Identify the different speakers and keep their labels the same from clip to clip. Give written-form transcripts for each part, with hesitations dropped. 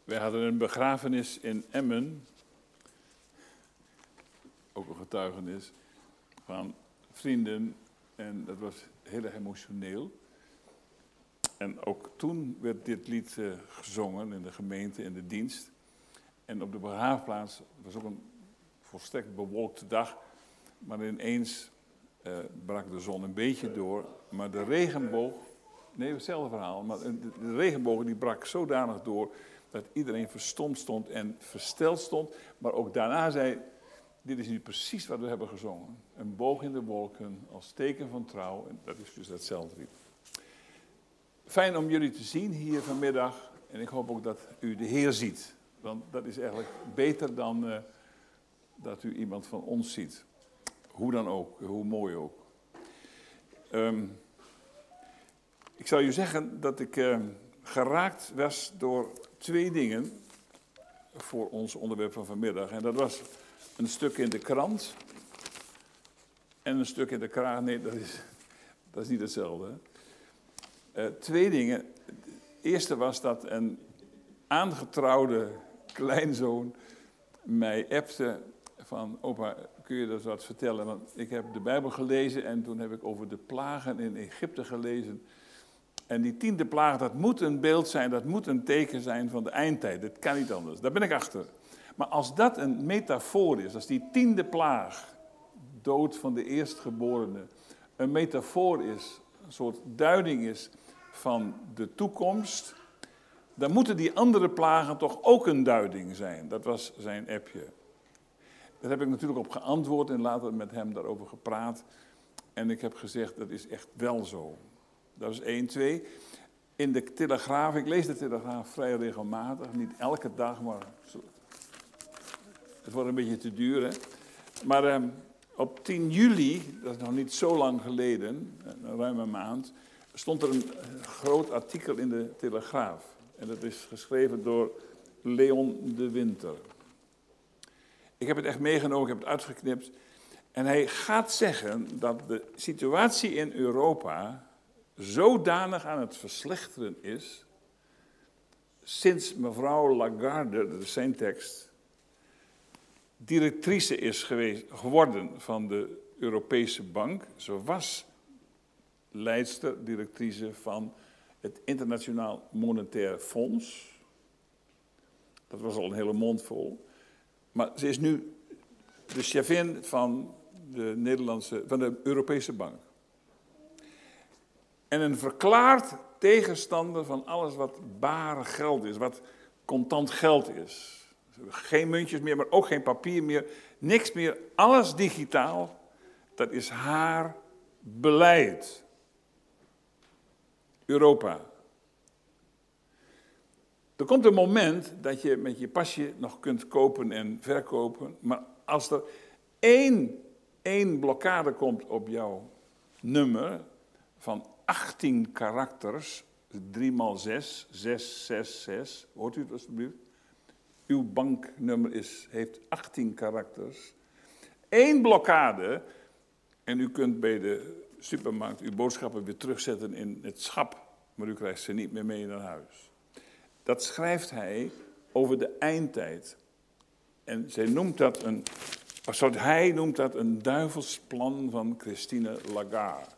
Speaker 1: Wij hadden een begrafenis in Emmen, ook een getuigenis van vrienden en dat was heel erg emotioneel. En ook toen werd dit lied gezongen in de gemeente, in de dienst. En op de begraafplaats was ook een volstrekt bewolkte dag, maar ineens brak de zon een beetje door, maar de regenboog, nee, hetzelfde verhaal, maar de regenboog die brak zodanig door dat iedereen verstomd stond en versteld stond, maar ook daarna zei, dit is nu precies wat we hebben gezongen. Een boog in de wolken als teken van trouw, en dat is dus datzelfde lied. Fijn om jullie te zien hier vanmiddag en ik hoop ook dat u de Heer ziet, want dat is eigenlijk beter dan dat u iemand van ons ziet. Hoe dan ook, hoe mooi ook. Ik zou je zeggen dat ik geraakt was door 2 dingen voor ons onderwerp van vanmiddag. En dat was een stuk in de krant en een stuk in de kraan. Nee, dat is niet hetzelfde. 2 dingen. Het eerste was dat een aangetrouwde kleinzoon mij appte van, opa, kun je dat wat vertellen? Want ik heb de Bijbel gelezen en toen heb ik over de plagen in Egypte gelezen. En die 10e plaag, dat moet een beeld zijn, dat moet een teken zijn van de eindtijd. Dat kan niet anders, daar ben ik achter. Maar als dat een metafoor is, als die 10e plaag, dood van de eerstgeborene, een metafoor is, een soort duiding is van de toekomst, dan moeten die andere plagen toch ook een duiding zijn. Dat was zijn appje. Daar heb ik natuurlijk op geantwoord en later met hem daarover gepraat. En ik heb gezegd, dat is echt wel zo. Dat is 1, 2. In de Telegraaf, ik lees de Telegraaf vrij regelmatig, niet elke dag, maar het wordt een beetje te duur, hè. Maar op 10 juli, dat is nog niet zo lang geleden, een ruime maand, stond er een groot artikel in de Telegraaf. En dat is geschreven door Leon de Winter. Ik heb het echt meegenomen, ik heb het uitgeknipt. En hij gaat zeggen dat de situatie in Europa zodanig aan het verslechteren is, sinds mevrouw Lagarde, dat is zijn tekst, directrice is geworden van de Europese Bank. Ze was leidster, directrice van het Internationaal Monetair Fonds. Dat was al een hele mond vol. Maar ze is nu de chefin van de Europese Bank. En een verklaard tegenstander van alles wat bare geld is, wat contant geld is. Geen muntjes meer, maar ook geen papier meer, niks meer, alles digitaal. Dat is haar beleid. Europa. Er komt een moment dat je met je pasje nog kunt kopen en verkopen, maar als er één blokkade komt op jouw nummer van 18 karakters, 3 x 6, 666, hoort u het alsjeblieft? Uw banknummer heeft 18 karakters. 1 blokkade en u kunt bij de supermarkt uw boodschappen weer terugzetten in het schap, maar u krijgt ze niet meer mee naar huis. Dat schrijft hij over de eindtijd. En hij noemt dat een duivelsplan van Christine Lagarde.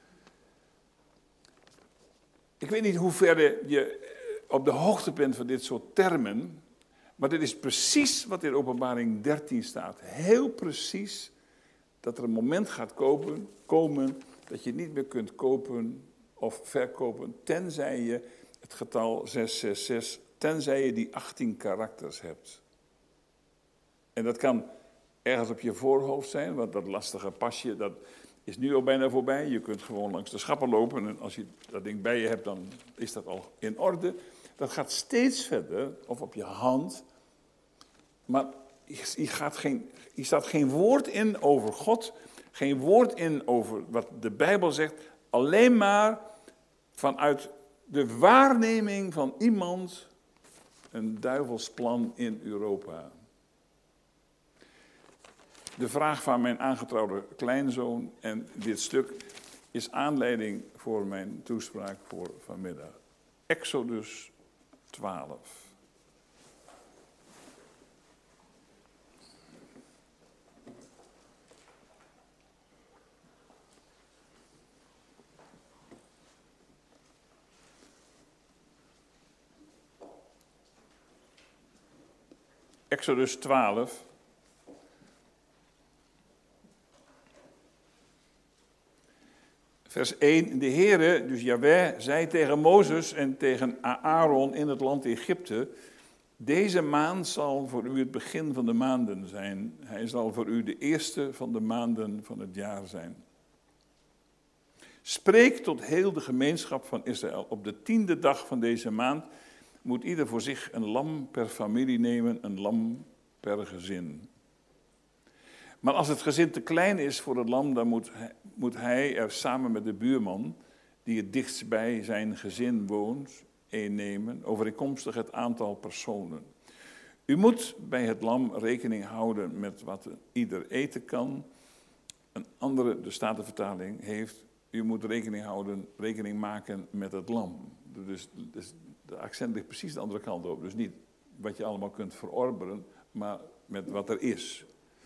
Speaker 1: Ik weet niet hoe ver je op de hoogte bent van dit soort termen, maar dit is precies wat in Openbaring 13 staat. Heel precies dat er een moment gaat komen dat je niet meer kunt kopen of verkopen, tenzij je het getal 666, tenzij je die 18 karakters hebt. En dat kan ergens op je voorhoofd zijn, want dat lastige pasje, dat is nu al bijna voorbij. Je kunt gewoon langs de schappen lopen en als je dat ding bij je hebt, dan is dat al in orde. Dat gaat steeds verder, of op je hand. Maar hier staat geen woord in over God, geen woord in over wat de Bijbel zegt, alleen maar vanuit de waarneming van iemand een duivelsplan in Europa. De vraag van mijn aangetrouwde kleinzoon en dit stuk is aanleiding voor mijn toespraak voor vanmiddag. Exodus 12. Exodus 12. Vers 1. De Heere, dus Jahweh, zei tegen Mozes en tegen Aaron in het land Egypte: deze maand zal voor u het begin van de maanden zijn. Hij zal voor u de eerste van de maanden van het jaar zijn. Spreek tot heel de gemeenschap van Israël. Op de 10e dag van deze maand moet ieder voor zich een lam per familie nemen, een lam per gezin. Maar als het gezin te klein is voor het lam, dan moet hij er samen met de buurman, die het dichtst bij zijn gezin woont, een nemen, overeenkomstig het aantal personen. U moet bij het lam rekening houden met wat ieder eten kan. Een andere, de Statenvertaling, heeft: u moet rekening maken met het lam. Dus de accent ligt precies de andere kant op. Dus niet wat je allemaal kunt verorberen, maar met wat er is.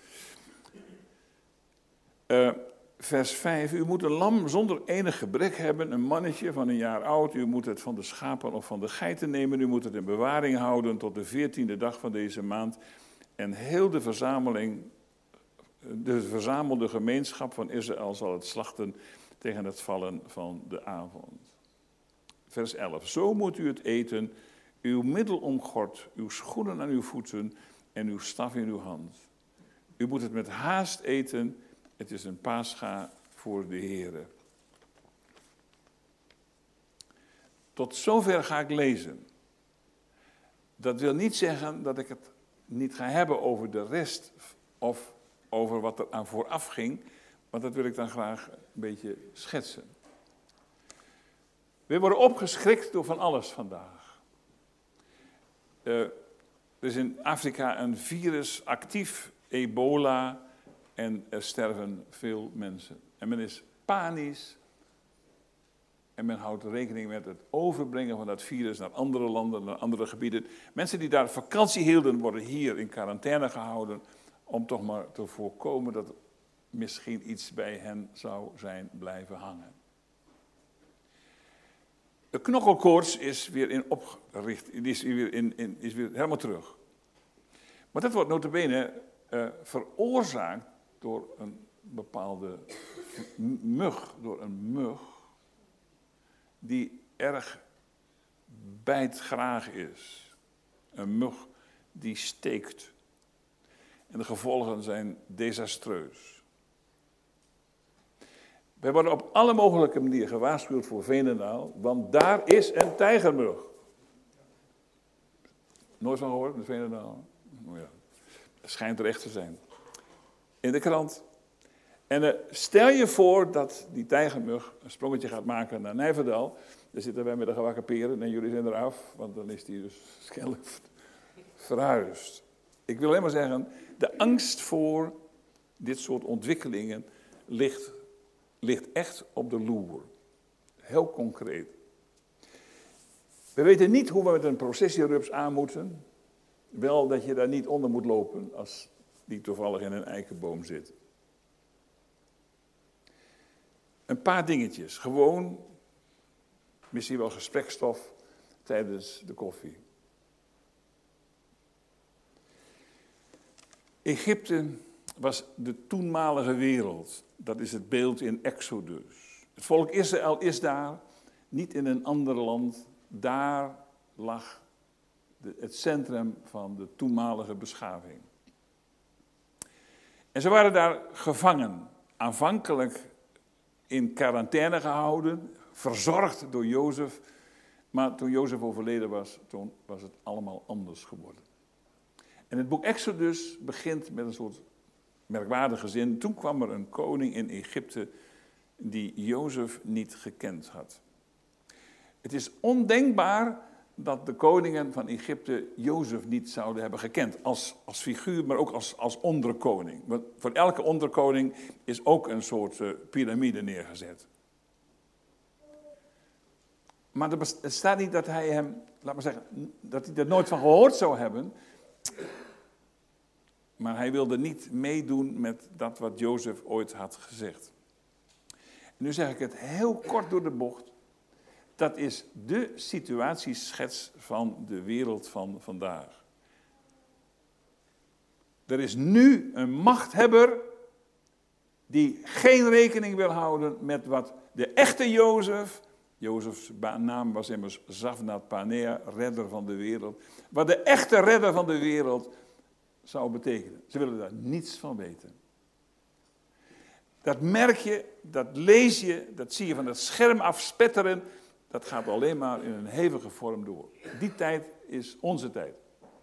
Speaker 1: Vers 5. U moet een lam zonder enig gebrek hebben, een mannetje van een jaar oud. U moet het van de schapen of van de geiten nemen. U moet het in bewaring houden tot de 14e dag van deze maand. En heel de verzamelde gemeenschap van Israël zal het slachten tegen het vallen van de avond. Vers 11. Zo moet u het eten, uw middel omgord, uw schoenen aan uw voeten en uw staf in uw hand. U moet het met haast eten, het is een Pascha voor de Heere. Tot zover ga ik lezen. Dat wil niet zeggen dat ik het niet ga hebben over de rest of over wat er aan vooraf ging, want dat wil ik dan graag een beetje schetsen. We worden opgeschrikt door van alles vandaag. Er is in Afrika een virus actief, ebola, en er sterven veel mensen. En men is panisch en men houdt rekening met het overbrengen van dat virus naar andere landen, naar andere gebieden. Mensen die daar vakantie hielden, worden hier in quarantaine gehouden om toch maar te voorkomen dat misschien iets bij hen zou zijn blijven hangen. De knokkelkoorts is weer is weer helemaal terug. Maar dat wordt nota bene veroorzaakt door een bepaalde mug, die erg bijtgraag is. Een mug die steekt. En de gevolgen zijn desastreus. Wij worden op alle mogelijke manieren gewaarschuwd voor Veenendaal, want daar is een tijgermug. Nooit van gehoord, de Veenendaal? Oh ja, het schijnt er echt te zijn. In de krant. En stel je voor dat die tijgermug een sprongetje gaat maken naar Nijverdal. Daar zitten wij met de gewakken peren en jullie zijn eraf, want dan is die dus kennelijk verhuisd. Ik wil alleen maar zeggen, de angst voor dit soort ontwikkelingen ligt echt op de loer. Heel concreet. We weten niet hoe we met een processierups aan moeten. Wel dat je daar niet onder moet lopen als die toevallig in een eikenboom zit. Een paar dingetjes. Gewoon, misschien wel gesprekstof tijdens de koffie. Egypte was de toenmalige wereld. Dat is het beeld in Exodus. Het volk Israël is daar, niet in een ander land. Daar lag het centrum van de toenmalige beschaving. En ze waren daar gevangen, aanvankelijk in quarantaine gehouden, verzorgd door Jozef. Maar toen Jozef overleden was, toen was het allemaal anders geworden. En het boek Exodus begint met een soort merkwaardige zin. Toen kwam er een koning in Egypte die Jozef niet gekend had. Het is ondenkbaar dat de koningen van Egypte Jozef niet zouden hebben gekend. Als figuur, maar ook als onderkoning. Want voor elke onderkoning is ook een soort piramide neergezet. Maar er staat niet dat hij hem, laat maar zeggen, dat hij er nooit van gehoord zou hebben. Maar hij wilde niet meedoen met dat wat Jozef ooit had gezegd. En nu zeg ik het heel kort door de bocht. Dat is de situatieschets van de wereld van vandaag. Er is nu een machthebber die geen rekening wil houden met wat de echte Jozefs naam was immers Zavnat Panea, redder van de wereld, wat de echte redder van de wereld zou betekenen. Ze willen daar niets van weten. Dat merk je, dat lees je, dat zie je van het scherm afspetteren. Dat gaat alleen maar in een hevige vorm door. Die tijd is onze tijd.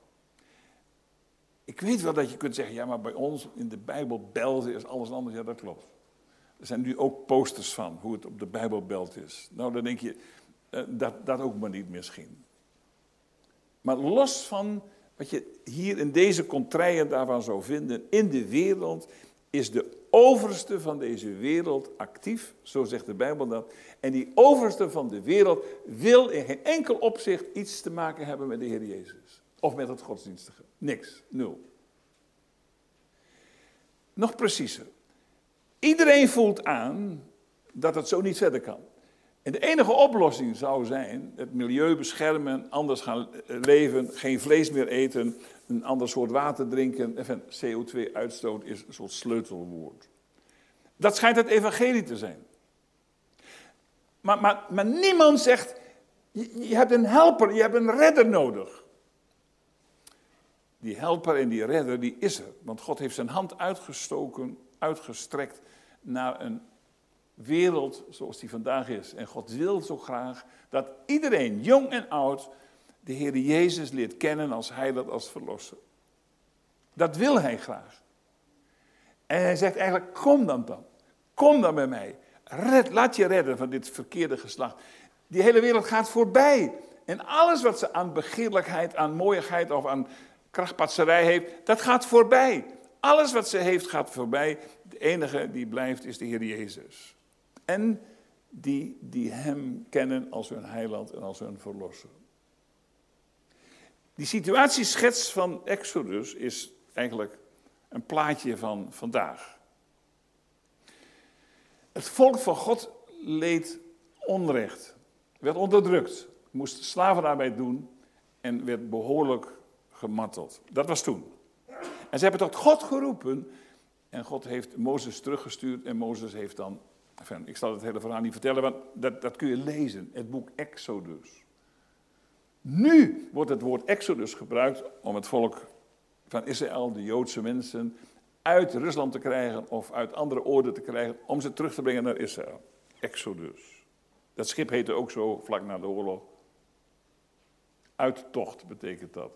Speaker 1: Ik weet wel dat je kunt zeggen, ja, maar bij ons in de Bijbelbelt is alles anders. Ja, dat klopt. Er zijn nu ook posters van hoe het op de Bijbelbelt is. Nou, dan denk je, dat ook maar niet misschien. Maar los van wat je hier in deze contraien daarvan zou vinden, in de wereld is de overste van deze wereld actief, zo zegt de Bijbel dat. En die overste van de wereld wil in geen enkel opzicht iets te maken hebben met de Heer Jezus. Of met het godsdienstige. Niks, nul. Nog preciezer. Iedereen voelt aan dat het zo niet verder kan. En de enige oplossing zou zijn het milieu beschermen, anders gaan leven, geen vlees meer eten, een ander soort water drinken. Enfin, CO2-uitstoot is een soort sleutelwoord. Dat schijnt het evangelie te zijn. Maar niemand zegt, je hebt een helper, je hebt een redder nodig. Die helper en die redder, die is er. Want God heeft zijn hand uitgestrekt naar een wereld zoals die vandaag is. En God wil zo graag dat iedereen, jong en oud, de Heer Jezus leert kennen als heiland, als verlosser. Dat wil hij graag. En hij zegt eigenlijk, kom dan. Kom dan bij mij. Laat je redden van dit verkeerde geslacht. Die hele wereld gaat voorbij. En alles wat ze aan begeerlijkheid, aan mooiigheid of aan krachtpatserij heeft, dat gaat voorbij. Alles wat ze heeft gaat voorbij. De enige die blijft is de Heer Jezus. En die hem kennen als hun heiland en als hun verlosser. Die situatieschets van Exodus is eigenlijk een plaatje van vandaag. Het volk van God leed onrecht, werd onderdrukt, moest slavenarbeid doen en werd behoorlijk gemarteld. Dat was toen. En ze hebben tot God geroepen en God heeft Mozes teruggestuurd en Mozes heeft dan, enfin, ik zal het hele verhaal niet vertellen, want dat kun je lezen, het boek Exodus. Nu wordt het woord Exodus gebruikt om het volk van Israël, de Joodse mensen, uit Rusland te krijgen of uit andere oorden te krijgen, om ze terug te brengen naar Israël. Exodus. Dat schip heette ook zo vlak na de oorlog. Uittocht betekent dat.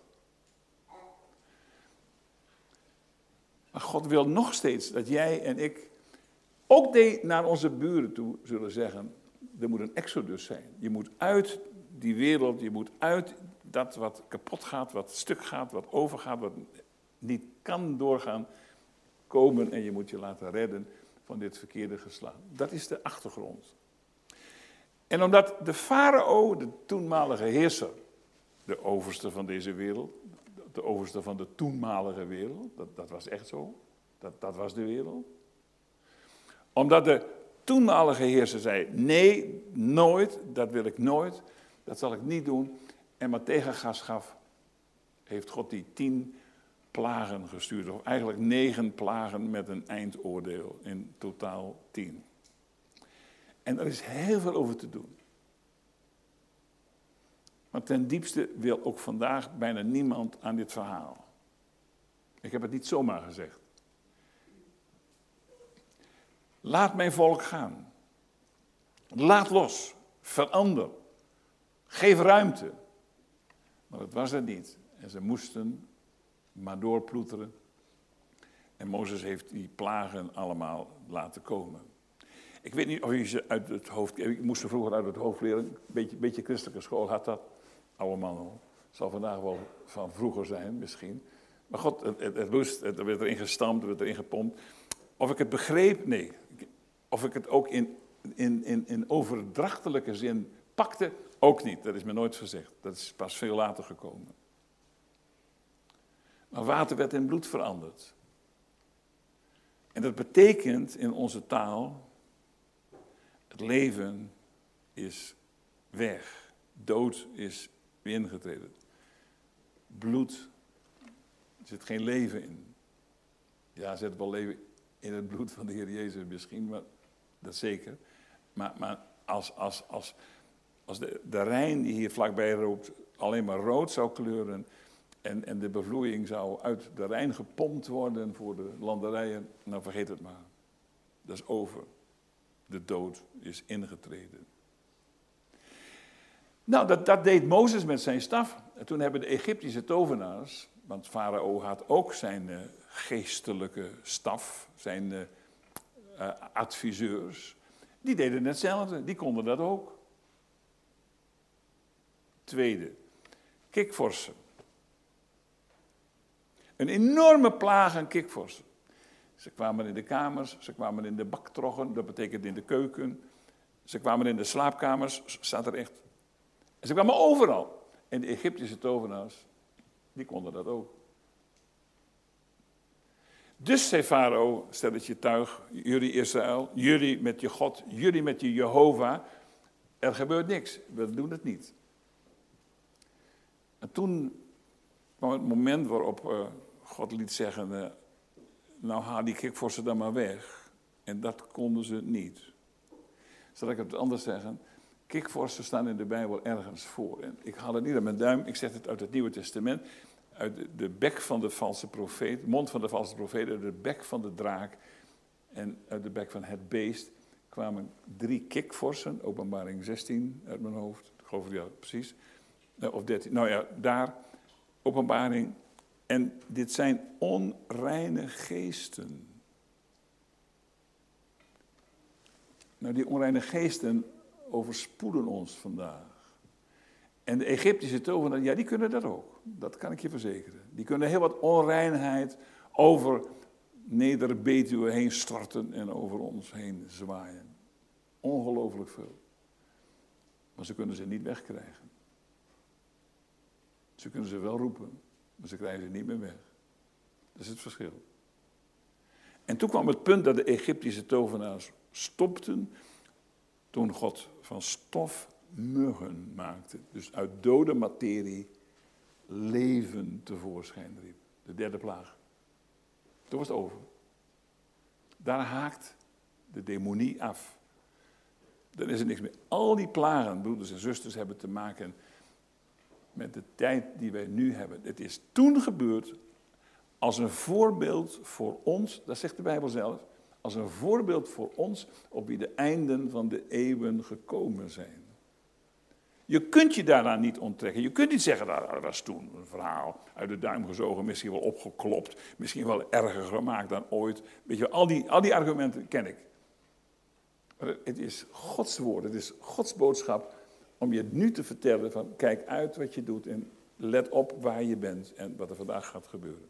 Speaker 1: Maar God wil nog steeds dat jij en ik ook naar onze buren toe zullen zeggen, er moet een Exodus zijn. Je moet uit die wereld, je moet uit dat wat kapot gaat, wat stuk gaat, wat overgaat, wat niet kan doorgaan, komen en je moet je laten redden van dit verkeerde geslacht. Dat is de achtergrond. En omdat de farao, de toenmalige heerser, de overste van deze wereld, de overste van de toenmalige wereld, dat was echt zo, dat was de wereld. Omdat de toenmalige heerser zei, nee, nooit, dat wil ik nooit, dat zal ik niet doen. En maar tegengas gaf, heeft God die 10 plagen gestuurd. Of eigenlijk 9 plagen met een eindoordeel. In totaal 10. En er is heel veel over te doen. Maar ten diepste wil ook vandaag bijna niemand aan dit verhaal. Ik heb het niet zomaar gezegd. Laat mijn volk gaan. Laat los. Verander. Geef ruimte. Maar dat was er niet. En ze moesten maar doorploeteren. En Mozes heeft die plagen allemaal laten komen. Ik weet niet of je ze uit het hoofd... Ik moest ze vroeger uit het hoofd leren. Een beetje christelijke school had dat. Oude man al. Zal vandaag wel van vroeger zijn misschien. Maar God, het lust, het werd erin gestampt, het werd erin gepompt. Of ik het begreep? Nee. Of ik het ook in overdrachtelijke zin pakte? Ook niet. Dat is me nooit gezegd. Dat is pas veel later gekomen. Maar water werd in bloed veranderd. En dat betekent in onze taal, het leven is weg. Dood is weer ingetreden. Bloed, er zit geen leven in. Ja, zet wel leven in het bloed van de Heer Jezus misschien, maar dat zeker. Maar als de Rijn die hier vlakbij loopt alleen maar rood zou kleuren en de bevloeiing zou uit de Rijn gepompt worden voor de landerijen, nou vergeet het maar. Dat is over. De dood is ingetreden. Nou, dat deed Mozes met zijn staf. En toen hebben de Egyptische tovenaars, want Farao had ook zijn geestelijke staf, zijn adviseurs, die deden hetzelfde, die konden dat ook. Tweede, kikvorsen. Een enorme plaag aan kikvorsen. Ze kwamen in de kamers, ze kwamen in de baktroggen, dat betekent in de keuken. Ze kwamen in de slaapkamers, staat er echt. En ze kwamen overal. En de Egyptische tovenaars, die konden dat ook. Dus zei Farao, stel het je tuig, jullie Israël, jullie met je God, jullie met je Jehovah, er gebeurt niks, we doen het niet. En toen kwam het moment waarop God liet zeggen, nou haal die kikvorsen dan maar weg. En dat konden ze niet. Zal ik het anders zeggen? Kikvorsen staan in de Bijbel ergens voor. En ik haal het niet uit mijn duim, ik zeg het uit het Nieuwe Testament. Uit de bek van de valse profeet, mond van de valse profeet, uit de bek van de draak en uit de bek van het beest kwamen 3 kikvorsen, Openbaring 16 uit mijn hoofd, ik geloof ja precies, of 13, nou ja, daar, Openbaring. En dit zijn onreine geesten. Nou, die onreine geesten overspoelen ons vandaag. En de Egyptische tovenaars, ja, die kunnen dat ook. Dat kan ik je verzekeren. Die kunnen heel wat onreinheid over Neder-Betuwe heen storten en over ons heen zwaaien. Ongelooflijk veel. Maar ze kunnen ze niet wegkrijgen. Ze kunnen ze wel roepen, maar ze krijgen ze niet meer weg. Dat is het verschil. En toen kwam het punt dat de Egyptische tovenaars stopten toen God van stof muggen maakte. Dus uit dode materie leven tevoorschijn riep. De 3e plaag. Toen was het over. Daar haakt de demonie af. Dan is er niks meer. Al die plagen, broeders en zusters, hebben te maken met de tijd die wij nu hebben. Het is toen gebeurd als een voorbeeld voor ons, dat zegt de Bijbel zelf, als een voorbeeld voor ons op wie de einden van de eeuwen gekomen zijn. Je kunt je daaraan niet onttrekken. Je kunt niet zeggen, dat was toen een verhaal uit de duim gezogen, misschien wel opgeklopt, misschien wel erger gemaakt dan ooit. Weet je, al die argumenten ken ik. Maar het is Gods woord, het is Gods boodschap om je nu te vertellen van kijk uit wat je doet en let op waar je bent en wat er vandaag gaat gebeuren.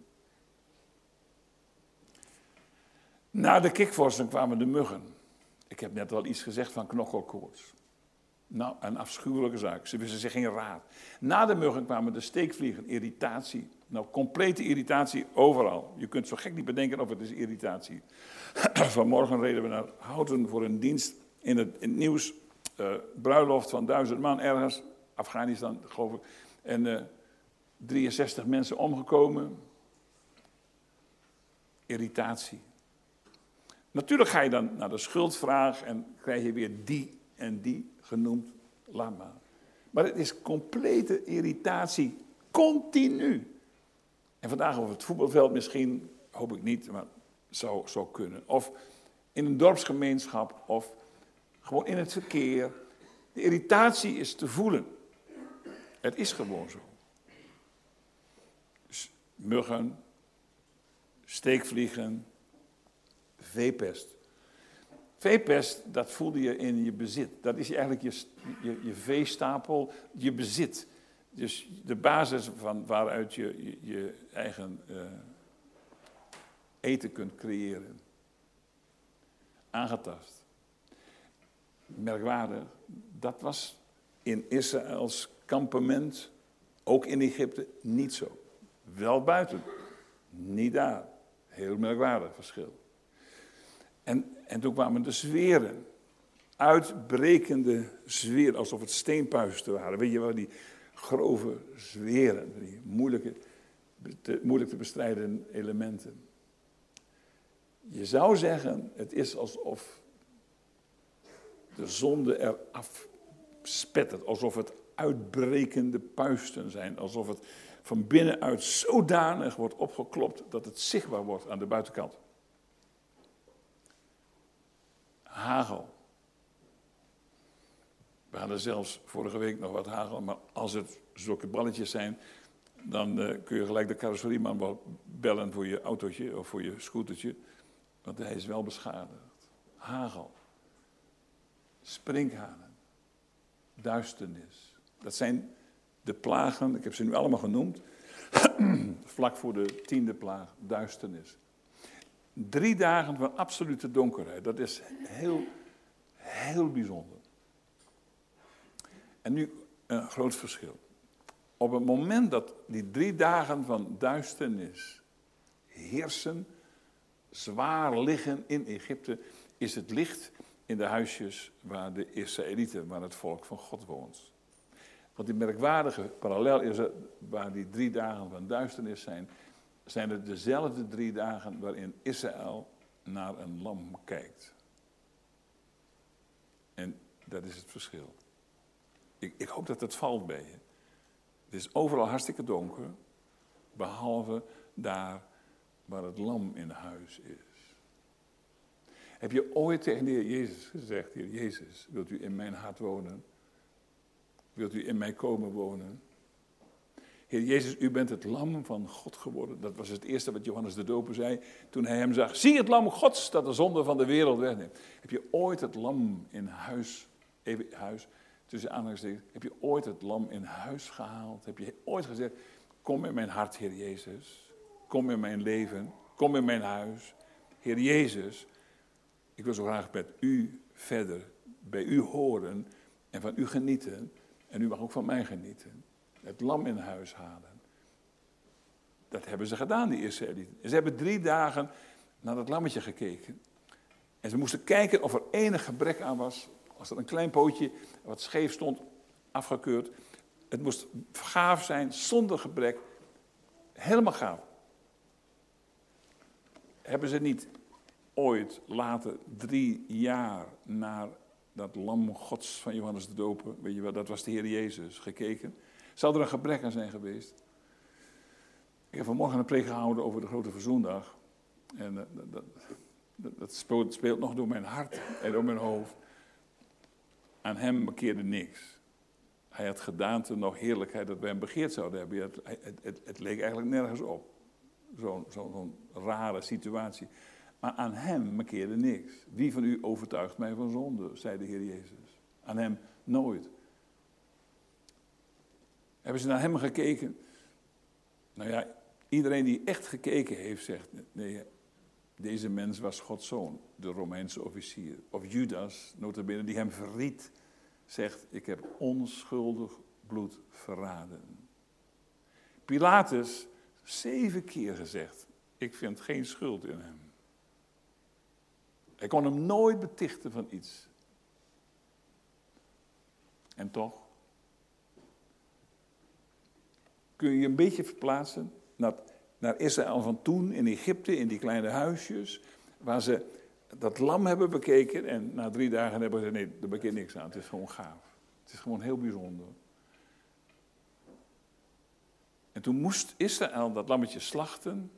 Speaker 1: Na de kikvorsen kwamen de muggen. Ik heb net al iets gezegd van knokkelkoorts. Nou, een afschuwelijke zaak. Ze wisten zich geen raad. Na de muggen kwamen de steekvliegen, irritatie. Nou, complete irritatie overal. Je kunt zo gek niet bedenken of het is irritatie. Vanmorgen reden we naar Houten voor een dienst in het nieuws. Bruiloft van 1000 man ergens, Afghanistan geloof ik. En 63 mensen omgekomen. Irritatie. Natuurlijk ga je dan naar de schuldvraag en krijg je weer die en die genoemd. Laat maar. Maar het is complete irritatie, continu. En vandaag over het voetbalveld misschien, hoop ik niet, maar zou kunnen. Of in een dorpsgemeenschap, of gewoon in het verkeer. De irritatie is te voelen. Het is gewoon zo. Dus muggen, steekvliegen, veepest. Veepest, dat voelde je in je bezit. Dat is eigenlijk je veestapel, je bezit. Dus de basis van waaruit je eigen eten kunt creëren. Aangetast. Merkwaardig, dat was in Israëls kampement, ook in Egypte, niet zo. Wel buiten, niet daar. Heel merkwaardig verschil. En toen kwamen de zweren. Uitbrekende zweren, alsof het steenpuisten waren. Weet je wel, die grove zweren, die moeilijk te bestrijden elementen. Je zou zeggen, het is alsof de zonde eraf spettert. Alsof het uitbrekende puisten zijn. Alsof het van binnenuit zodanig wordt opgeklopt dat het zichtbaar wordt aan de buitenkant. Hagel. We hadden zelfs vorige week nog wat hagel, maar als het zulke balletjes zijn, dan kun je gelijk de carrosserieman wel bellen voor je autootje of voor je scootertje, want hij is wel beschadigd. Hagel, sprinkhanen, duisternis. Dat zijn de plagen, ik heb ze nu allemaal genoemd, vlak voor de 10e plaag, duisternis. 3 dagen van absolute donkerheid, dat is heel bijzonder. En nu een groot verschil. Op het moment dat die 3 dagen van duisternis heersen, zwaar liggen in Egypte, is het licht in de huisjes waar de Israëlieten, waar het volk van God woont. Want die merkwaardige parallel is er, waar die 3 dagen van duisternis zijn het dezelfde 3 dagen waarin Israël naar een lam kijkt. En dat is het verschil. Ik hoop dat het valt bij je. Het is overal hartstikke donker, behalve daar waar het lam in huis is. Heb je ooit tegen de Heer Jezus gezegd, Heer Jezus, wilt u in mijn hart wonen? Wilt u in mij komen wonen? Heer Jezus, u bent het lam van God geworden. Dat was het eerste wat Johannes de Doper zei toen hij hem zag. Zie het lam Gods dat de zonde van de wereld wegneemt. Heb je ooit het lam in huis, tussen aanhalingstekens, heb je ooit het lam in huis gehaald? Heb je ooit gezegd, kom in mijn hart, Heer Jezus. Kom in mijn leven, kom in mijn huis. Heer Jezus, ik wil zo graag met u verder, bij u horen en van u genieten. En u mag ook van mij genieten. Het lam in huis halen. Dat hebben ze gedaan, die Israëlieten. Ze hebben 3 dagen naar dat lammetje gekeken. En ze moesten kijken of er enig gebrek aan was. Als er een klein pootje wat scheef stond, afgekeurd. Het moest gaaf zijn, zonder gebrek. Helemaal gaaf. Hebben ze niet ooit later 3 jaar naar dat lam Gods van Johannes de Doper, weet je wel, dat was de Heer Jezus, gekeken? Zou er een gebrek aan zijn geweest? Ik heb vanmorgen een preek gehouden over de Grote Verzoendag. En dat speelt nog door mijn hart en door mijn hoofd. Aan hem bekeerde niks. Hij had gedaante nog heerlijkheid dat wij hem begeerd zouden hebben. Het leek eigenlijk nergens op. Zo'n rare situatie. Maar aan hem bekeerde niks. Wie van u overtuigt mij van zonde, zei de Heer Jezus. Aan hem nooit. Hebben ze naar hem gekeken? Nou ja, iedereen die echt gekeken heeft, zegt, nee, deze mens was Gods zoon, de Romeinse officier. Of Judas, nota bene, die hem verried, zegt, ik heb onschuldig bloed verraden. Pilatus, 7 keer gezegd, ik vind geen schuld in hem. Hij kon hem nooit betichten van iets. En toch? Kun je je een beetje verplaatsen naar Israël van toen, in Egypte, in die kleine huisjes, waar ze dat lam hebben bekeken en na 3 dagen hebben ze nee, daar bekeert niks aan. Het is gewoon gaaf. Het is gewoon heel bijzonder. En toen moest Israël dat lammetje slachten.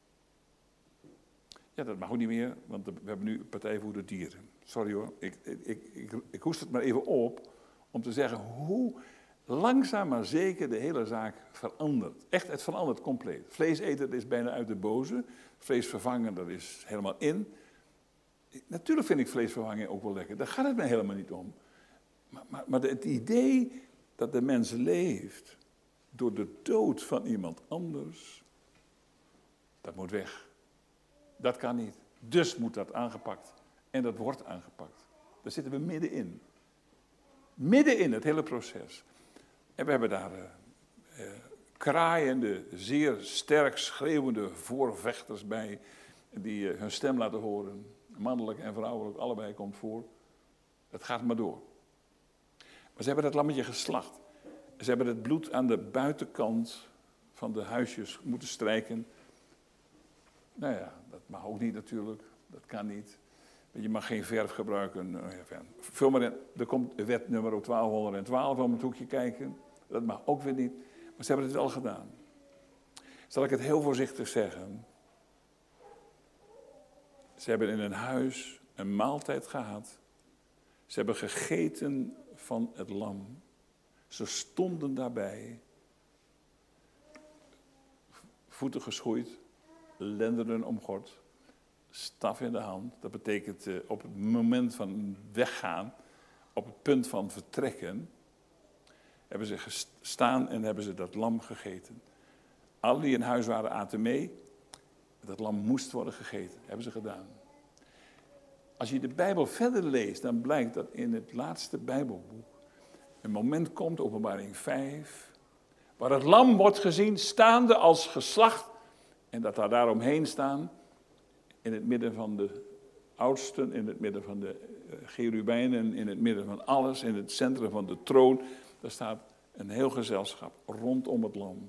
Speaker 1: Ja, dat mag ook niet meer, want we hebben nu een partij voor de dieren. Sorry hoor, ik hoest het maar even op om te zeggen hoe langzaam maar zeker de hele zaak verandert. Echt, het verandert compleet. Vlees eten, dat is bijna uit de boze. Vlees vervangen, dat is helemaal in. Natuurlijk vind ik vleesvervanging ook wel lekker. Daar gaat het mij helemaal niet om. Maar het idee dat de mens leeft door de dood van iemand anders, dat moet weg. Dat kan niet. Dus moet dat aangepakt. En dat wordt aangepakt. Daar zitten we middenin. Midden in het hele proces. En we hebben daar kraaiende, zeer sterk schreeuwende voorvechters bij, die hun stem laten horen. Mannelijk en vrouwelijk, allebei komt voor. Het gaat maar door. Maar ze hebben dat lammetje geslacht. Ze hebben het bloed aan de buitenkant van de huisjes moeten strijken. Nou ja, dat mag ook niet natuurlijk. Dat kan niet. Je mag geen verf gebruiken. Vul maar in. Er komt wet nummer 1212 om het hoekje kijken. Dat mag ook weer niet. Maar ze hebben het wel gedaan. Zal ik het heel voorzichtig zeggen? Ze hebben in een huis een maaltijd gehad. Ze hebben gegeten van het lam. Ze stonden daarbij. Voeten geschoeid. Lendenen omgord. Staf in de hand. Dat betekent op het moment van weggaan. Op het punt van vertrekken. Hebben ze gestaan en hebben ze dat lam gegeten. Alle die in huis waren aten mee. Dat lam moest worden gegeten. Hebben ze gedaan. Als je de Bijbel verder leest, dan blijkt dat in het laatste Bijbelboek een moment komt, Openbaring 5, waar het lam wordt gezien staande als geslacht en dat daar daaromheen staan, in het midden van de oudsten, in het midden van de cherubijnen, in het midden van alles, in het centrum van de troon, daar staat een heel gezelschap rondom het lam.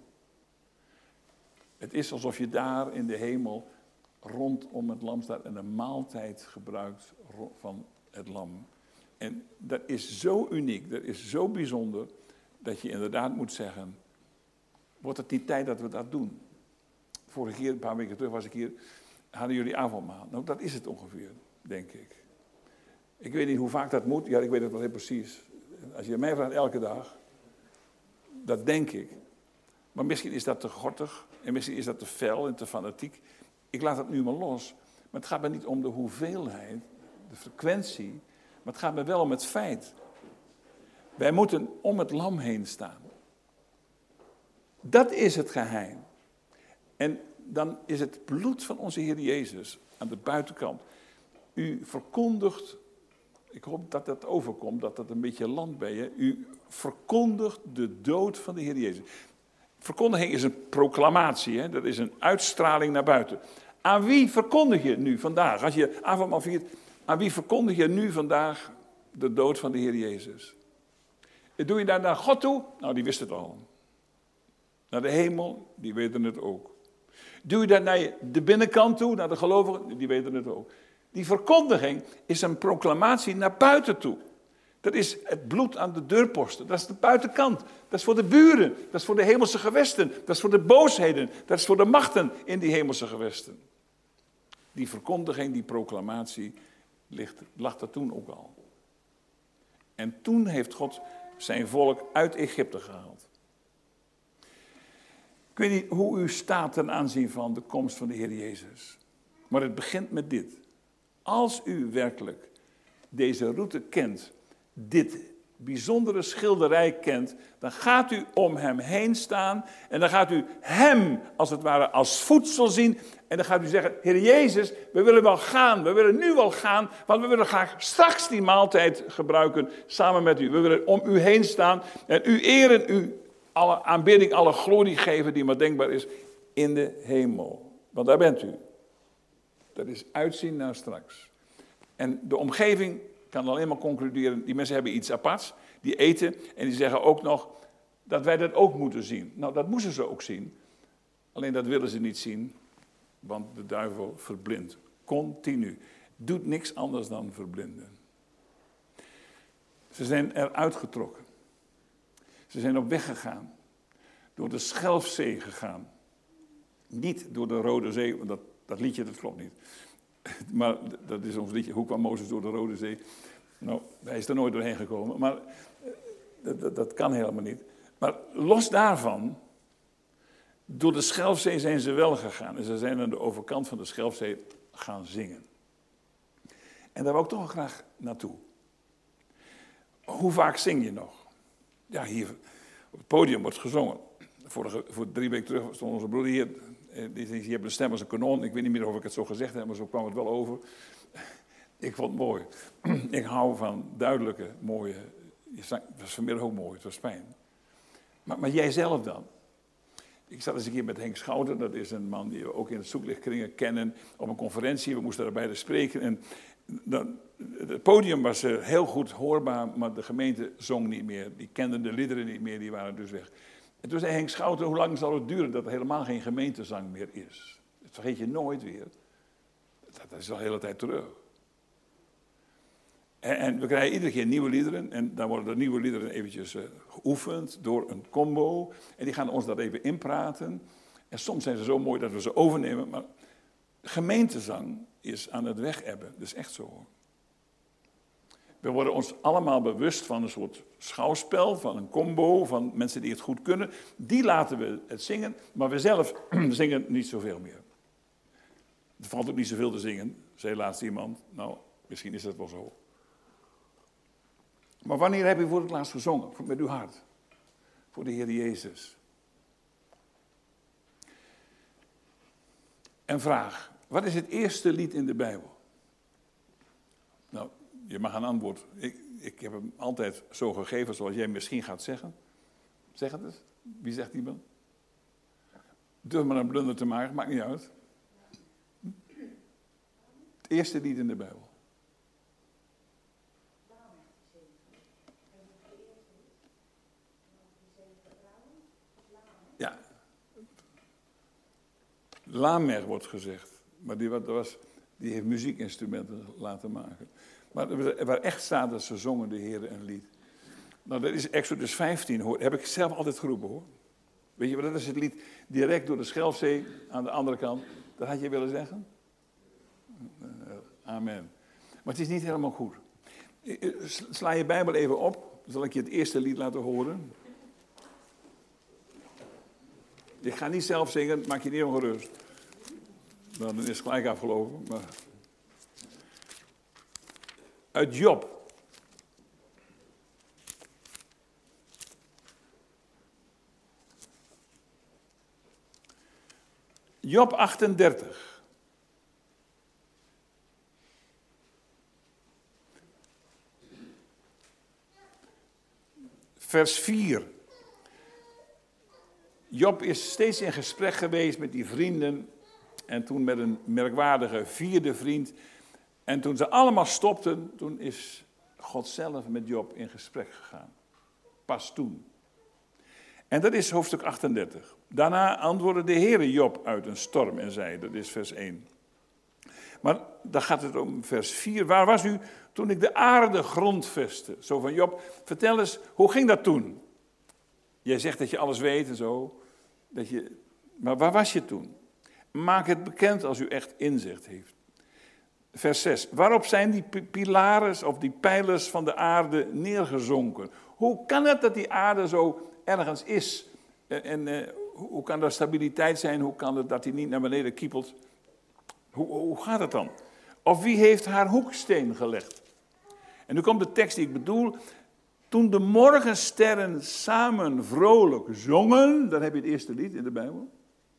Speaker 1: Het is alsof je daar in de hemel rondom het lam staat en een maaltijd gebruikt van het lam. En dat is zo uniek, dat is zo bijzonder, dat je inderdaad moet zeggen, wordt het niet tijd dat we dat doen? Vorige keer, een paar weken terug was ik hier, hadden jullie avondmaal. Nou, dat is het ongeveer, denk ik. Ik weet niet hoe vaak dat moet, ja, ik weet het wel heel precies. Als je mij vraagt elke dag, dat denk ik. Maar misschien is dat te gortig en misschien is dat te fel en te fanatiek. Ik laat het nu maar los. Maar het gaat me niet om de hoeveelheid, de frequentie. Maar het gaat me wel om het feit. Wij moeten om het lam heen staan. Dat is het geheim. En dan is het bloed van onze Heer Jezus aan de buitenkant. U verkondigt, ik hoop dat dat overkomt, dat dat een beetje landt bij je. U verkondigt de dood van de Heer Jezus. Verkondiging is een proclamatie, hè? Dat is een uitstraling naar buiten. Aan wie verkondig je nu vandaag? Als je avondmaal viert, aan wie verkondig je nu vandaag de dood van de Heer Jezus? Doe je daar naar God toe? Nou, die wist het al. Naar de hemel, die weten het ook. Doe je dat naar de binnenkant toe, naar de gelovigen, die weten het ook. Die verkondiging is een proclamatie naar buiten toe. Dat is het bloed aan de deurposten. Dat is de buitenkant. Dat is voor de buren. Dat is voor de hemelse gewesten. Dat is voor de boosheden. Dat is voor de machten in die hemelse gewesten. Die verkondiging, die proclamatie, lag er toen ook al. En toen heeft God zijn volk uit Egypte gehaald. Ik weet niet hoe u staat ten aanzien van de komst van de Heer Jezus. Maar het begint met dit. Als u werkelijk deze route kent, dit bijzondere schilderij kent, dan gaat u om hem heen staan en dan gaat u hem als het ware als voedsel zien en dan gaat u zeggen, Heer Jezus, we willen wel gaan, we willen nu wel gaan, want we willen graag straks die maaltijd gebruiken samen met u. We willen om u heen staan en u eren, u alle aanbidding, alle glorie geven die maar denkbaar is in de hemel. Want daar bent u. Dat is uitzien naar straks. En de omgeving kan alleen maar concluderen, die mensen hebben iets aparts, die eten en die zeggen ook nog dat wij dat ook moeten zien. Nou, dat moesten ze ook zien. Alleen dat willen ze niet zien, want de duivel verblindt. Continu. Doet niks anders dan verblinden. Ze zijn eruit getrokken. Ze zijn op weg gegaan. Door de Schelfzee gegaan. Niet door de Rode Zee, want dat liedje, dat klopt niet. Maar dat is ons liedje, hoe kwam Mozes door de Rode Zee? Nou, hij is er nooit doorheen gekomen, maar dat kan helemaal niet. Maar los daarvan, door de Schelfzee zijn ze wel gegaan. En ze zijn aan de overkant van de Schelfzee gaan zingen. En daar wou ik toch wel graag naartoe. Hoe vaak zing je nog? Ja, hier op het podium wordt gezongen. Voor 3 weken terug stond onze broeder hier. Die heeft een stem als een kanon. Ik weet niet meer of ik het zo gezegd heb, maar zo kwam het wel over. Ik vond het mooi. Ik hou van duidelijke, mooie. Het was vanmiddag ook mooi, het was fijn. Maar jij zelf dan? Ik zat eens een keer met Henk Schouten. Dat is een man die we ook in het zoeklichtkringen kennen. Op een conferentie, we moesten daarbij spreken. En het podium was heel goed hoorbaar, maar de gemeente zong niet meer. Die kenden de liederen niet meer, die waren dus weg. En toen zei Henk Schouten, hoe lang zal het duren dat er helemaal geen gemeentezang meer is? Dat vergeet je nooit weer. Dat is al de hele tijd terug. En we krijgen iedere keer nieuwe liederen. En dan worden de nieuwe liederen eventjes geoefend door een combo. En die gaan ons dat even inpraten. En soms zijn ze zo mooi dat we ze overnemen. Maar gemeentezang is aan het wegebben. Dat is echt zo, hoor. We worden ons allemaal bewust van een soort schouwspel, van een combo, van mensen die het goed kunnen. Die laten we het zingen, maar we zelf zingen niet zoveel meer. Er valt ook niet zoveel te zingen, zei laatst iemand. Nou, misschien is dat wel zo. Maar wanneer heb je voor het laatst gezongen? Met uw hart. Voor de Heer Jezus. En vraag, wat is het eerste lied in de Bijbel? Nou, je mag een antwoord. Ik heb hem altijd zo gegeven zoals jij misschien gaat zeggen. Zeg het eens. Wie zegt iemand? Durf maar een blunder te maken, maakt niet uit. Het eerste lied in de Bijbel. Ja. Lamech wordt gezegd. Maar die heeft muziekinstrumenten laten maken. Maar waar echt staat dat ze zongen de Heer een lied. Nou, dat is Exodus 15, hoor. Heb ik zelf altijd geroepen, hoor. Weet je wat, dat is het lied direct door de Schelfzee aan de andere kant. Dat had je willen zeggen? Amen. Maar het is niet helemaal goed. Sla je Bijbel even op. Dan zal ik je het eerste lied laten horen. Ik ga niet zelf zingen, maak je niet ongerust. Dan is het gelijk afgelopen. Maar... Uit Job. Job 38. Vers 4. Job is steeds in gesprek geweest met die vrienden. En toen met een merkwaardige vierde vriend. En toen ze allemaal stopten, toen is God zelf met Job in gesprek gegaan. Pas toen. En dat is hoofdstuk 38. Daarna antwoordde de Heere Job uit een storm en zei, dat is vers 1. Maar dan gaat het om vers 4. Waar was u toen ik de aarde grondvestte? Zo van Job, vertel eens, hoe ging dat toen? Jij zegt dat je alles weet en zo. Maar waar was je toen? Maak het bekend als u echt inzicht heeft. Vers 6. Waarop zijn die pilaren of die pijlers van de aarde neergezonken? Hoe kan het dat die aarde zo ergens is? En hoe kan er stabiliteit zijn? Hoe kan het dat die niet naar beneden kiepelt? Hoe gaat het dan? Of wie heeft haar hoeksteen gelegd? En nu komt de tekst die ik bedoel. Toen de morgensterren samen vrolijk zongen. Dan heb je het eerste lied in de Bijbel.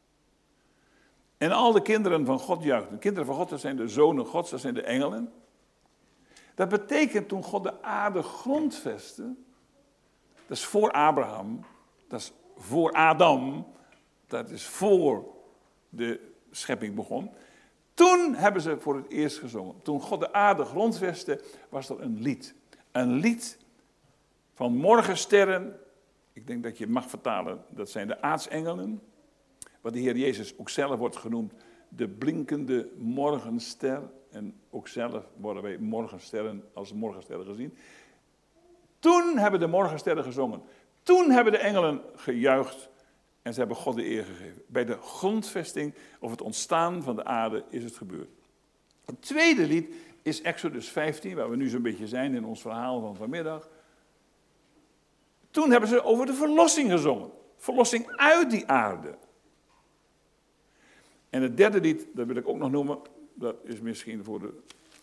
Speaker 1: En al de kinderen van God juichten. De kinderen van God, dat zijn de zonen Gods, dat zijn de engelen. Dat betekent toen God de aarde grondvestte. Dat is voor Abraham. Dat is voor Adam. Dat is voor de schepping begon. Toen hebben ze voor het eerst gezongen. Toen God de aarde grondvestte, was er een lied. Een lied van morgensterren. Ik denk dat je mag vertalen, dat zijn de aartsengelen. Wat de Heer Jezus ook zelf wordt genoemd, de blinkende morgenster. En ook zelf worden wij morgensterren als morgensterren gezien. Toen hebben de morgensterren gezongen. Toen hebben de engelen gejuicht en ze hebben God de eer gegeven. Bij de grondvesting of het ontstaan van de aarde is het gebeurd. Het tweede lied is Exodus 15, waar we nu zo'n beetje zijn in ons verhaal van vanmiddag. Toen hebben ze over de verlossing gezongen. Verlossing uit die aarde. En het derde lied, dat wil ik ook nog noemen, dat is misschien voor de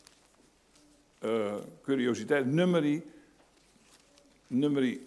Speaker 1: curiositeit, nummerie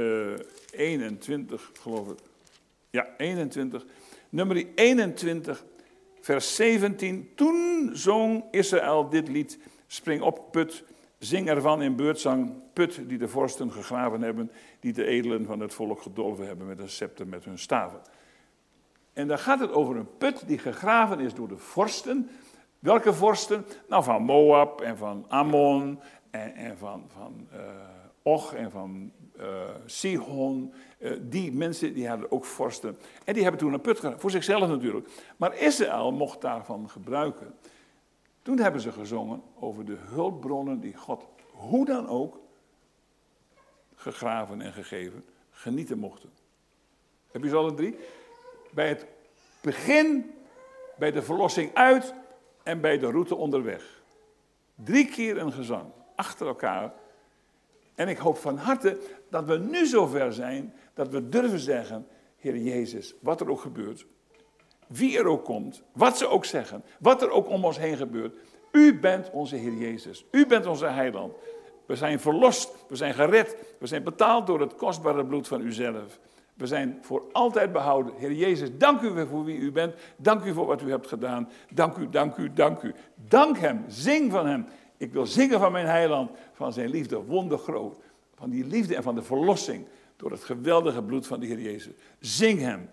Speaker 1: 21, geloof ik. Ja, 21. Nummerie 21, vers 17. Toen zong Israël dit lied, spring op, put, zing ervan in beurtzang, put die de vorsten gegraven hebben, die de edelen van het volk gedolven hebben met een scepter met hun staven. En dan gaat het over een put die gegraven is door de vorsten. Welke vorsten? Nou, van Moab en van Ammon en van Och en van Sihon. Die mensen die hadden ook vorsten. En die hebben toen een put gegraven, voor zichzelf natuurlijk. Maar Israël mocht daarvan gebruiken. Toen hebben ze gezongen over de hulpbronnen die God, hoe dan ook, gegraven en gegeven, genieten mochten. Heb je ze alle drie? Bij het begin, bij de verlossing uit en bij de route onderweg. 3 keer een gezang, achter elkaar. En ik hoop van harte dat we nu zover zijn, dat we durven zeggen, Heer Jezus, wat er ook gebeurt, wie er ook komt, wat ze ook zeggen, wat er ook om ons heen gebeurt. U bent onze Heer Jezus, u bent onze heiland. We zijn verlost, we zijn gered, we zijn betaald door het kostbare bloed van uzelf. We zijn voor altijd behouden. Heer Jezus, dank u weer voor wie u bent. Dank u voor wat u hebt gedaan. Dank u, dank u, dank u. Dank hem, zing van hem. Ik wil zingen van mijn heiland, van zijn liefde wondergroot. Van die liefde en van de verlossing door het geweldige bloed van de Heer Jezus. Zing hem.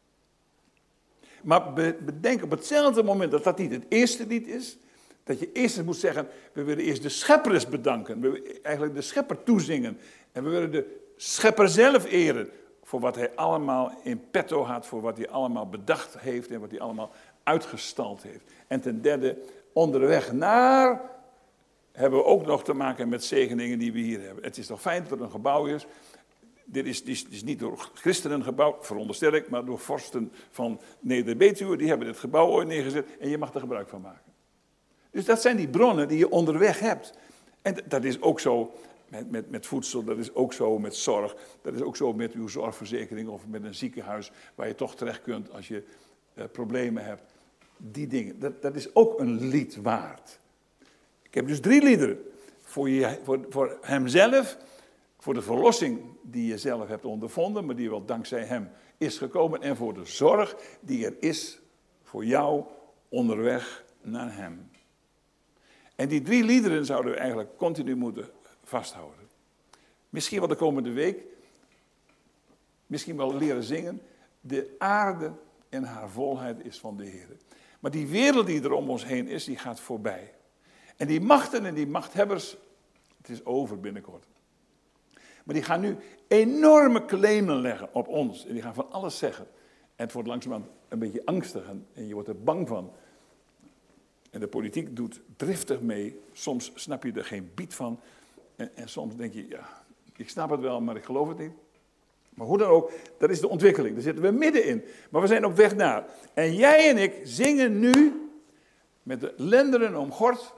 Speaker 1: Maar bedenk op hetzelfde moment dat dat niet het eerste lied is. Dat je eerst moet zeggen, we willen eerst de schepper eens bedanken. We willen eigenlijk de schepper toezingen. En we willen de schepper zelf eren. Voor wat hij allemaal in petto had. Voor wat hij allemaal bedacht heeft. En wat hij allemaal uitgestald heeft. En ten derde, onderweg naar hebben we ook nog te maken met zegeningen die we hier hebben. Het is toch fijn dat er een gebouw is. Dit is niet door christenen gebouwd, veronderstel ik, maar door vorsten van Neder-Betuwe. Die hebben dit gebouw ooit neergezet en je mag er gebruik van maken. Dus dat zijn die bronnen die je onderweg hebt. En dat is ook zo met voedsel, dat is ook zo met zorg. Dat is ook zo met uw zorgverzekering of met een ziekenhuis waar je toch terecht kunt als je problemen hebt. Die dingen, dat is ook een lied waard. Ik heb dus 3 liederen. Voor hemzelf, voor de verlossing die je zelf hebt ondervonden, maar die wel dankzij hem is gekomen. En voor de zorg die er is voor jou onderweg naar hem. En die 3 liederen zouden we eigenlijk continu moeten vasthouden. Misschien wel de komende week. Misschien wel leren zingen. De aarde en haar volheid is van de Heer. Maar die wereld die er om ons heen is, die gaat voorbij. En die machten en die machthebbers, het is over binnenkort. Maar die gaan nu enorme claimen leggen op ons. En die gaan van alles zeggen. En het wordt langzamerhand een beetje angstig en je wordt er bang van. En de politiek doet driftig mee. Soms snap je er geen biet van. En soms denk je, ja, ik snap het wel, maar ik geloof het niet. Maar hoe dan ook, dat is de ontwikkeling. Daar zitten we middenin. Maar we zijn op weg naar. En jij en ik zingen nu met de lendenen omgord.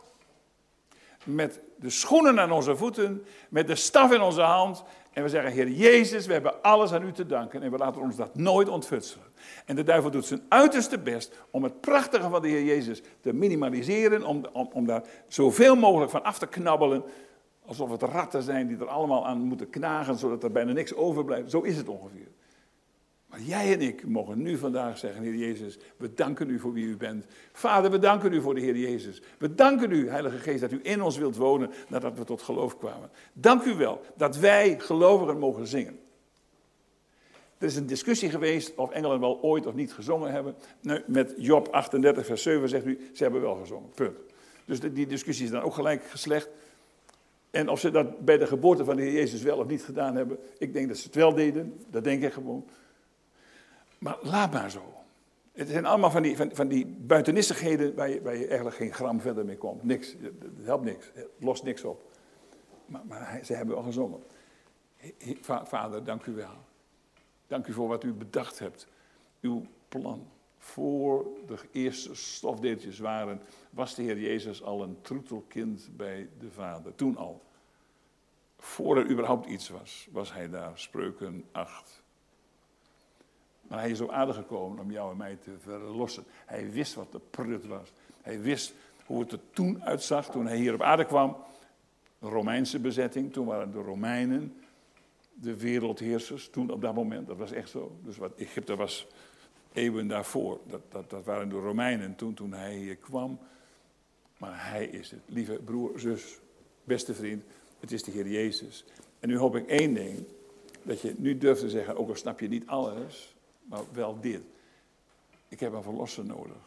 Speaker 1: Met de schoenen aan onze voeten. Met de staf in onze hand. En we zeggen, Heer Jezus, we hebben alles aan u te danken. En we laten ons dat nooit ontfutselen. En de duivel doet zijn uiterste best om het prachtige van de Heer Jezus te minimaliseren. Om daar zoveel mogelijk van af te knabbelen. Alsof het ratten zijn die er allemaal aan moeten knagen, zodat er bijna niks overblijft. Zo is het ongeveer. Maar jij en ik mogen nu vandaag zeggen, Heer Jezus, we danken u voor wie u bent. Vader, we danken u voor de Heer Jezus. We danken u, Heilige Geest, dat u in ons wilt wonen nadat we tot geloof kwamen. Dank u wel dat wij gelovigen mogen zingen. Er is een discussie geweest of engelen wel ooit of niet gezongen hebben. Nou, met Job 38 vers 7 zegt u, ze hebben wel gezongen, punt. Dus die discussie is dan ook gelijk geslecht. En of ze dat bij de geboorte van de Heer Jezus wel of niet gedaan hebben, ik denk dat ze het wel deden, dat denk ik gewoon. Maar laat maar zo. Het zijn allemaal van die buitenissigheden waar je eigenlijk geen gram verder mee komt. Niks, het helpt niks, het lost niks op. Maar ze hebben wel gezongen. Vader, dank u wel. Dank u voor wat u bedacht hebt. Uw plan. Voor de eerste stofdeeltjes waren, was de Heer Jezus al een troetelkind bij de Vader. Toen al. Voor er überhaupt iets was hij daar. Spreuken 8. Maar hij is op aarde gekomen om jou en mij te verlossen. Hij wist wat de prut was. Hij wist hoe het er toen uitzag toen hij hier op aarde kwam. De Romeinse bezetting, toen waren de Romeinen de wereldheersers. Toen op dat moment, dat was echt zo. Dus wat Egypte was eeuwen daarvoor. Dat waren de Romeinen toen hij hier kwam. Maar hij is het. Lieve broer, zus, beste vriend, het is de Heer Jezus. En nu hoop ik één ding, dat je nu durft te zeggen, ook al snap je niet alles, maar wel dit. Ik heb een verlosser nodig.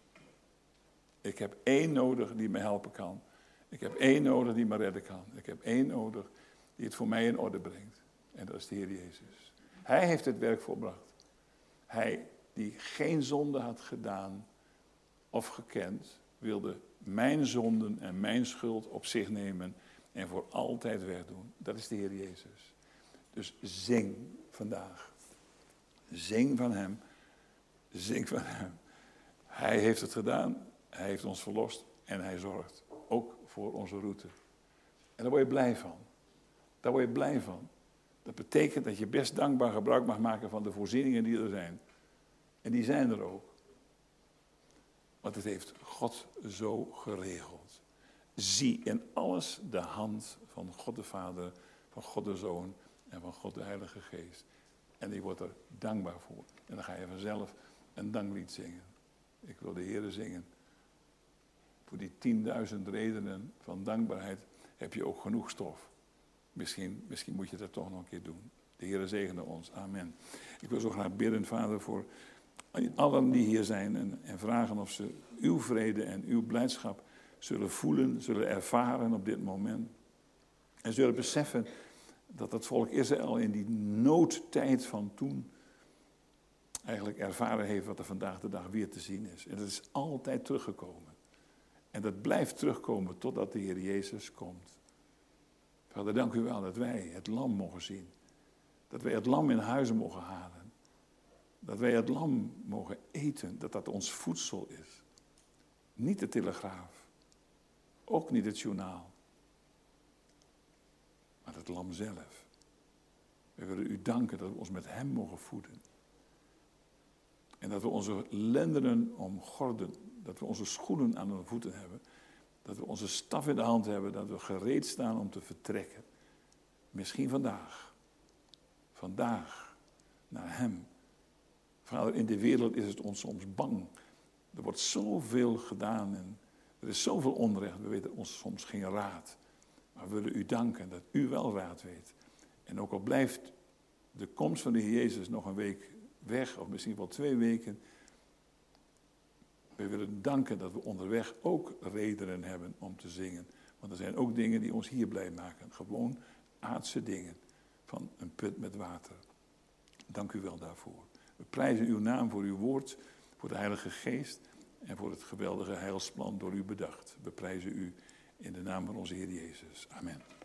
Speaker 1: Ik heb één nodig die me helpen kan. Ik heb één nodig die me redden kan. Ik heb één nodig die het voor mij in orde brengt. En dat is de Heer Jezus. Hij heeft het werk volbracht. Hij die geen zonde had gedaan of gekend, wilde mijn zonden en mijn schuld op zich nemen en voor altijd wegdoen. Dat is de Heer Jezus. Dus zing vandaag. Zing van Hem. Zing van Hem. Hij heeft het gedaan. Hij heeft ons verlost. En Hij zorgt ook voor onze route. En daar word je blij van. Daar word je blij van. Dat betekent dat je best dankbaar gebruik mag maken van de voorzieningen die er zijn. En die zijn er ook. Want het heeft God zo geregeld. Zie in alles de hand van God de Vader, van God de Zoon en van God de Heilige Geest. En je wordt er dankbaar voor. En dan ga je vanzelf een danklied zingen. Ik wil de Heere zingen. Voor die 10.000 redenen van dankbaarheid heb je ook genoeg stof. Misschien moet je dat toch nog een keer doen. De Heere zegene ons. Amen. Ik wil zo graag bidden, Vader, voor allen die hier zijn en vragen of ze uw vrede en uw blijdschap zullen voelen, zullen ervaren op dit moment. En zullen beseffen dat het volk Israël in die noodtijd van toen eigenlijk ervaren heeft wat er vandaag de dag weer te zien is. En dat is altijd teruggekomen. En dat blijft terugkomen totdat de Heer Jezus komt. Vader, dank u wel dat wij het lam mogen zien. Dat wij het lam in huizen mogen halen. Dat wij het lam mogen eten, dat dat ons voedsel is. Niet de Telegraaf. Ook niet het journaal. Maar het lam zelf. We willen u danken dat we ons met hem mogen voeden. En dat we onze lendenen omgorden. Dat we onze schoenen aan de voeten hebben. Dat we onze staf in de hand hebben. Dat we gereed staan om te vertrekken. Misschien vandaag. Vandaag. Naar hem. Vader, in de wereld is het ons soms bang. Er wordt zoveel gedaan en er is zoveel onrecht. We weten ons soms geen raad. Maar we willen u danken dat u wel raad weet. En ook al blijft de komst van de Heer Jezus nog een week weg, of misschien wel 2 weken. We willen danken dat we onderweg ook redenen hebben om te zingen. Want er zijn ook dingen die ons hier blij maken. Gewoon aardse dingen van een put met water. Dank u wel daarvoor. We prijzen uw naam voor uw woord, voor de Heilige Geest en voor het geweldige heilsplan door u bedacht. We prijzen u in de naam van onze Heer Jezus. Amen.